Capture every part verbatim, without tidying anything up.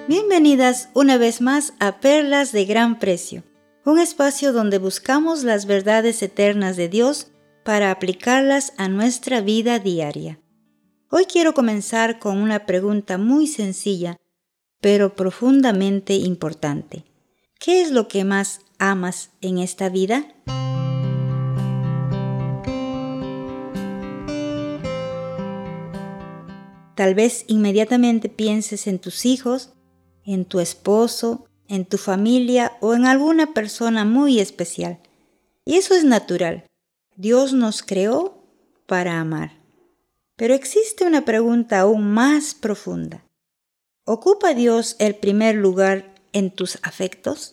Bienvenidas una vez más a Perlas de Gran Precio, un espacio donde buscamos las verdades eternas de Dios para aplicarlas a nuestra vida diaria. Hoy quiero comenzar con una pregunta muy sencilla, pero profundamente importante. ¿Qué es lo que más amas en esta vida? Tal vez inmediatamente pienses en tus hijos, en tu esposo, en tu familia o en alguna persona muy especial. Y eso es natural. Dios nos creó para amar. Pero existe una pregunta aún más profunda. ¿Ocupa Dios el primer lugar en tus afectos?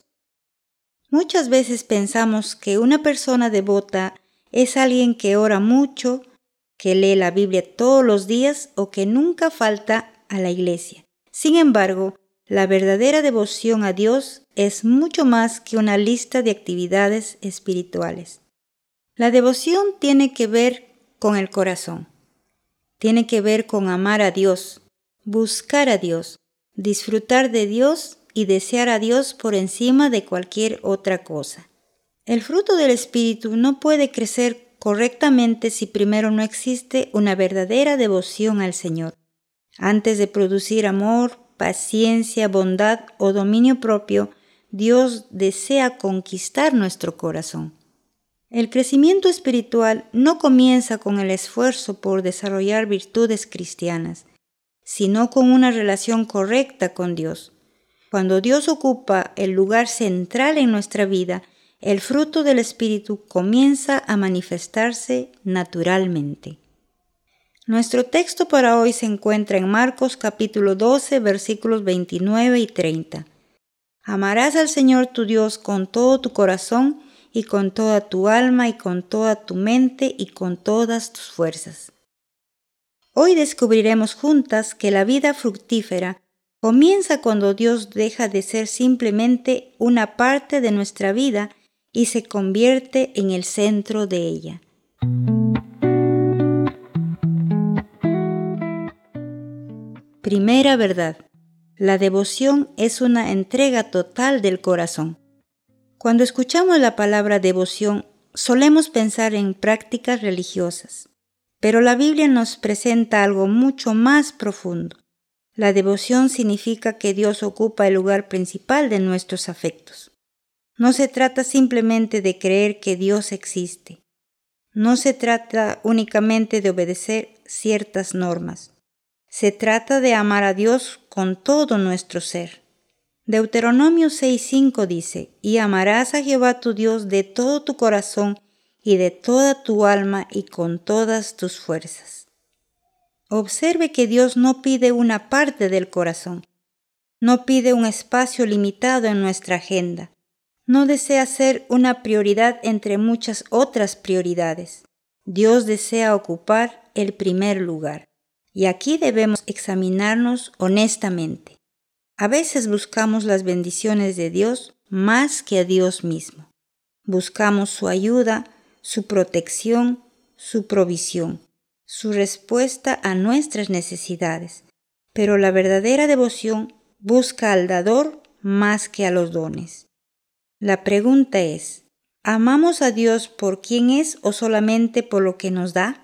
Muchas veces pensamos que una persona devota es alguien que ora mucho, que lee la Biblia todos los días o que nunca falta a la iglesia. Sin embargo, la verdadera devoción a Dios es mucho más que una lista de actividades espirituales. La devoción tiene que ver con el corazón. Tiene que ver con amar a Dios, buscar a Dios, disfrutar de Dios y desear a Dios por encima de cualquier otra cosa. El fruto del Espíritu no puede crecer correctamente si primero no existe una verdadera devoción al Señor. Antes de producir amor, paciencia, bondad o dominio propio, Dios desea conquistar nuestro corazón. El crecimiento espiritual no comienza con el esfuerzo por desarrollar virtudes cristianas, sino con una relación correcta con Dios. Cuando Dios ocupa el lugar central en nuestra vida, el fruto del Espíritu comienza a manifestarse naturalmente. Nuestro texto para hoy se encuentra en Marcos capítulo doce, versículos veintinueve y treinta. Amarás al Señor tu Dios con todo tu corazón y con toda tu alma y con toda tu mente y con todas tus fuerzas. Hoy descubriremos juntas que la vida fructífera comienza cuando Dios deja de ser simplemente una parte de nuestra vida y se convierte en el centro de ella. Primera verdad. La devoción es una entrega total del corazón. Cuando escuchamos la palabra devoción, solemos pensar en prácticas religiosas, pero la Biblia nos presenta algo mucho más profundo. La devoción significa que Dios ocupa el lugar principal de nuestros afectos. No se trata simplemente de creer que Dios existe. No se trata únicamente de obedecer ciertas normas. Se trata de amar a Dios con todo nuestro ser. Deuteronomio seis cinco dice, y amarás a Jehová tu Dios de todo tu corazón y de toda tu alma y con todas tus fuerzas. Observe que Dios no pide una parte del corazón, no pide un espacio limitado en nuestra agenda, no desea ser una prioridad entre muchas otras prioridades. Dios desea ocupar el primer lugar. Y aquí debemos examinarnos honestamente. A veces buscamos las bendiciones de Dios más que a Dios mismo. Buscamos su ayuda, su protección, su provisión, su respuesta a nuestras necesidades. Pero la verdadera devoción busca al dador más que a los dones. La pregunta es, ¿amamos a Dios por quien es o solamente por lo que nos da?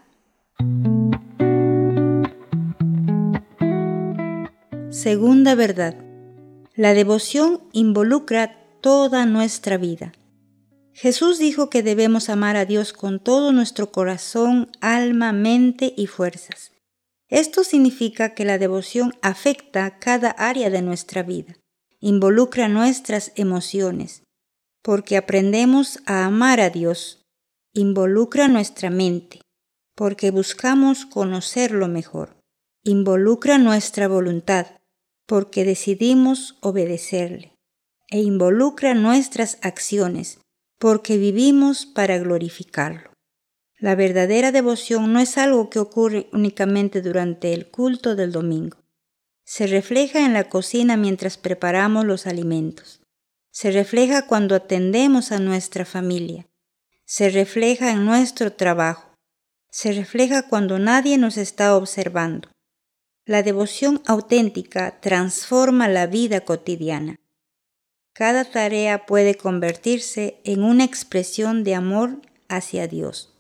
Segunda verdad. La devoción involucra toda nuestra vida. Jesús dijo que debemos amar a Dios con todo nuestro corazón, alma, mente y fuerzas. Esto significa que la devoción afecta cada área de nuestra vida, involucra nuestras emociones, porque aprendemos a amar a Dios, involucra nuestra mente, porque buscamos conocerlo mejor, involucra nuestra voluntad, porque decidimos obedecerle, e involucra nuestras acciones, porque vivimos para glorificarlo. La verdadera devoción no es algo que ocurre únicamente durante el culto del domingo. Se refleja en la cocina mientras preparamos los alimentos. Se refleja cuando atendemos a nuestra familia. Se refleja en nuestro trabajo. Se refleja cuando nadie nos está observando. La devoción auténtica transforma la vida cotidiana. Cada tarea puede convertirse en una expresión de amor hacia Dios.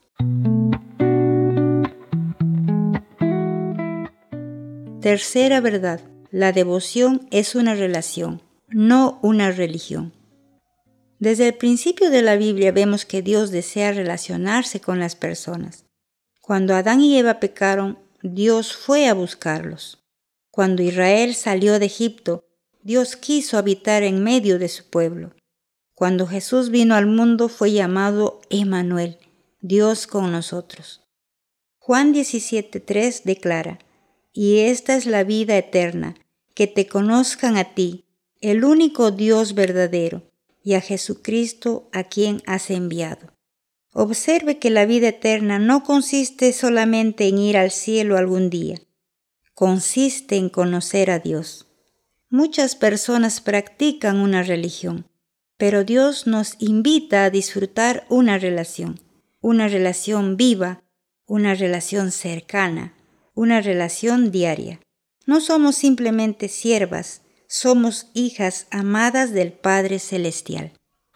Tercera verdad, la devoción es una relación, no una religión. Desde el principio de la Biblia vemos que Dios desea relacionarse con las personas. Cuando Adán y Eva pecaron, Dios fue a buscarlos. Cuando Israel salió de Egipto, Dios quiso habitar en medio de su pueblo. Cuando Jesús vino al mundo fue llamado Emmanuel, Dios con nosotros. Juan diecisiete tres declara: y esta es la vida eterna, que te conozcan a ti, el único Dios verdadero, y a Jesucristo a quien has enviado. Observe que la vida eterna no consiste solamente en ir al cielo algún día, consiste en conocer a Dios. Muchas personas practican una religión, pero Dios nos invita a disfrutar una relación, una relación viva, una relación cercana, una relación diaria. No somos simplemente siervas, somos hijas amadas del Padre Celestial.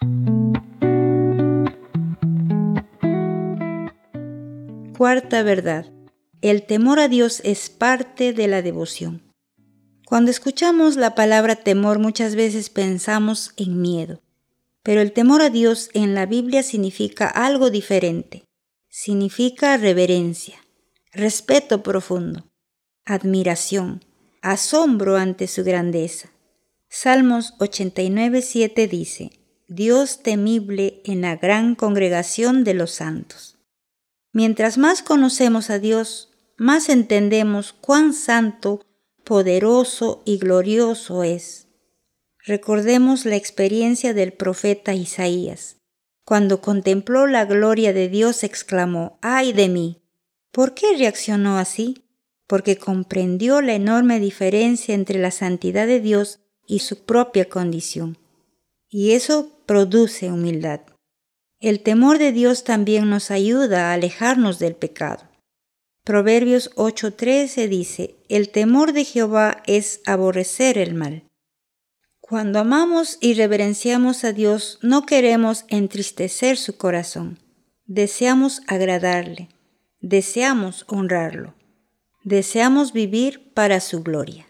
Cuarta verdad, el temor a Dios es parte de la devoción. Cuando escuchamos la palabra temor muchas veces pensamos en miedo, pero el temor a Dios en la Biblia significa algo diferente. Significa reverencia, respeto profundo, admiración, asombro ante su grandeza. Salmos ochenta y nueve siete dice: Dios temible en la gran congregación de los santos. Mientras más conocemos a Dios, más entendemos cuán santo, poderoso y glorioso es. Recordemos la experiencia del profeta Isaías. Cuando contempló la gloria de Dios exclamó: ¡ay de mí! ¿Por qué reaccionó así? Porque comprendió la enorme diferencia entre la santidad de Dios y su propia condición. Y eso produce humildad. El temor de Dios también nos ayuda a alejarnos del pecado. Proverbios ocho trece dice: el temor de Jehová es aborrecer el mal. Cuando amamos y reverenciamos a Dios, no queremos entristecer su corazón. Deseamos agradarle, deseamos honrarlo, deseamos vivir para su gloria.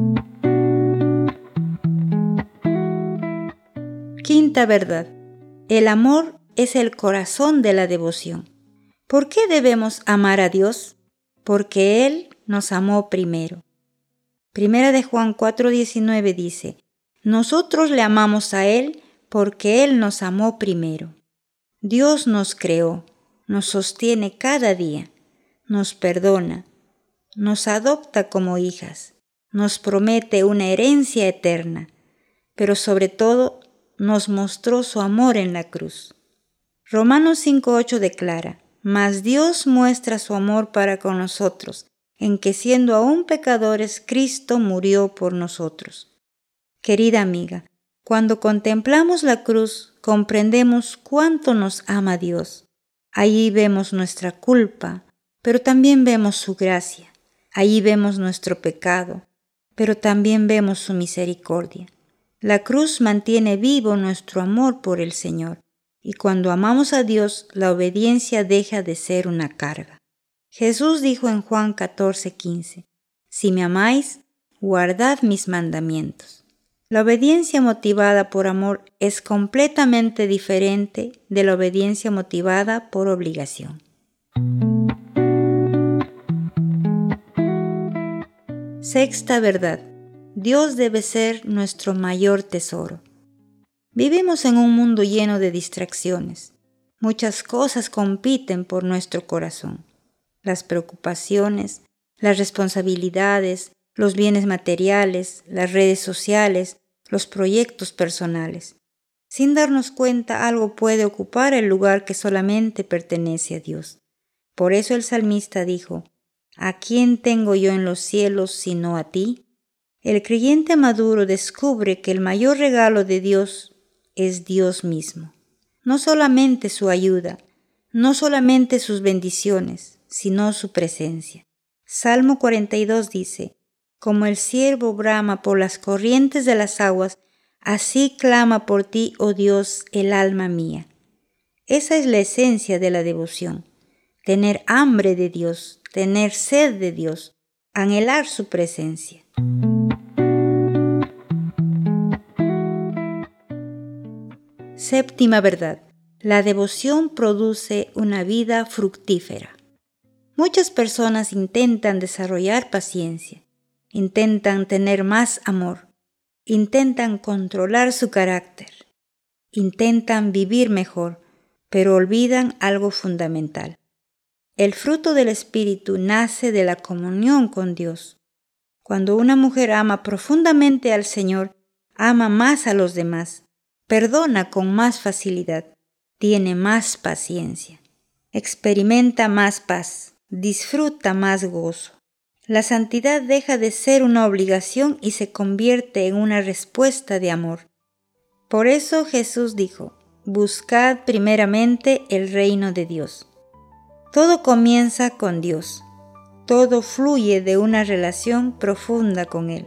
Quinta verdad, el amor es el corazón de la devoción. ¿Por qué debemos amar a Dios? Porque Él nos amó primero. Primera de Juan cuatro diecinueve dice: nosotros le amamos a Él porque Él nos amó primero. Dios nos creó, nos sostiene cada día, nos perdona, nos adopta como hijas, nos promete una herencia eterna, pero sobre todo nos mostró su amor en la cruz. Romanos cinco ocho declara: mas Dios muestra su amor para con nosotros, en que siendo aún pecadores, Cristo murió por nosotros. Querida amiga, cuando contemplamos la cruz, comprendemos cuánto nos ama Dios. Allí vemos nuestra culpa, pero también vemos su gracia. Allí vemos nuestro pecado, pero también vemos su misericordia. La cruz mantiene vivo nuestro amor por el Señor, y cuando amamos a Dios, la obediencia deja de ser una carga. Jesús dijo en Juan catorce quince: si me amáis, guardad mis mandamientos. La obediencia motivada por amor es completamente diferente de la obediencia motivada por obligación. Sexta verdad: Dios debe ser nuestro mayor tesoro. Vivimos en un mundo lleno de distracciones. Muchas cosas compiten por nuestro corazón. Las preocupaciones, las responsabilidades, los bienes materiales, las redes sociales, los proyectos personales. Sin darnos cuenta, algo puede ocupar el lugar que solamente pertenece a Dios. Por eso el salmista dijo: ¿a quién tengo yo en los cielos sino a ti? El creyente maduro descubre que el mayor regalo de Dios es Dios mismo. No solamente su ayuda, no solamente sus bendiciones, sino su presencia. Salmo cuarenta y dos dice: Como el ciervo brama por las corrientes de las aguas, así clama por ti, oh Dios, el alma mía. Esa es la esencia de la devoción, tener hambre de Dios, tener sed de Dios, anhelar su presencia. Séptima verdad. La devoción produce una vida fructífera. Muchas personas intentan desarrollar paciencia, intentan tener más amor, intentan controlar su carácter, intentan vivir mejor, pero olvidan algo fundamental. El fruto del Espíritu nace de la comunión con Dios. Cuando una mujer ama profundamente al Señor, ama más a los demás, perdona con más facilidad, tiene más paciencia, experimenta más paz, disfruta más gozo. La santidad deja de ser una obligación y se convierte en una respuesta de amor. Por eso Jesús dijo, buscad primeramente el reino de Dios. Todo comienza con Dios. Todo fluye de una relación profunda con Él.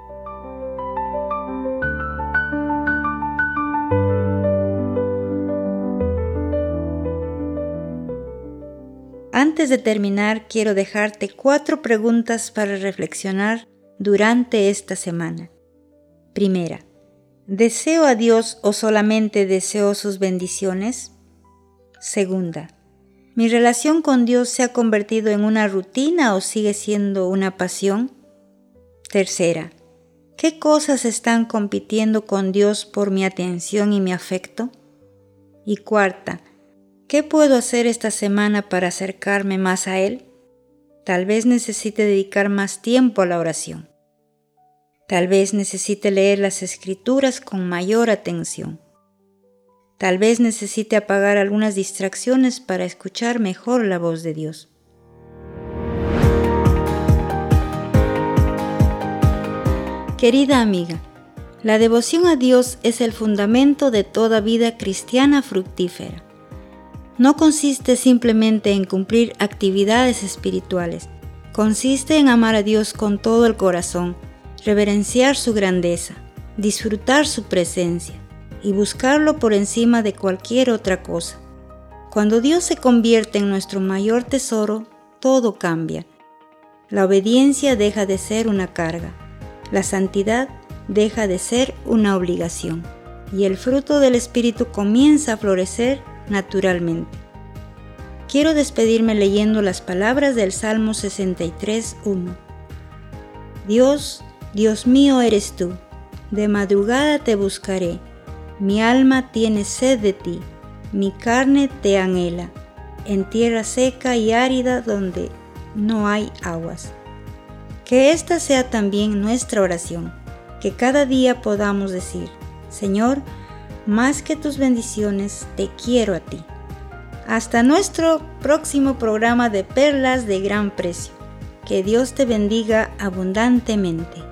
Antes de terminar, quiero dejarte cuatro preguntas para reflexionar durante esta semana. Primera, ¿deseo a Dios o solamente deseo sus bendiciones? Segunda, ¿mi relación con Dios se ha convertido en una rutina o sigue siendo una pasión? Tercera, ¿qué cosas están compitiendo con Dios por mi atención y mi afecto? Y cuarta, ¿qué puedo hacer esta semana para acercarme más a Él? Tal vez necesite dedicar más tiempo a la oración. Tal vez necesite leer las Escrituras con mayor atención. Tal vez necesite apagar algunas distracciones para escuchar mejor la voz de Dios. Querida amiga, la devoción a Dios es el fundamento de toda vida cristiana fructífera. No consiste simplemente en cumplir actividades espirituales, consiste en amar a Dios con todo el corazón, reverenciar su grandeza, disfrutar su presencia y buscarlo por encima de cualquier otra cosa. Cuando Dios se convierte en nuestro mayor tesoro, todo cambia. La obediencia deja de ser una carga, la santidad deja de ser una obligación y el fruto del Espíritu comienza a florecer naturalmente. Quiero despedirme leyendo las palabras del Salmo sesenta y tres, uno. Dios, Dios mío eres tú, de madrugada te buscaré, mi alma tiene sed de ti, mi carne te anhela, en tierra seca y árida donde no hay aguas. Que esta sea también nuestra oración, que cada día podamos decir, Señor, más que tus bendiciones, te quiero a ti. Hasta nuestro próximo programa de Perlas de Gran Precio. Que Dios te bendiga abundantemente.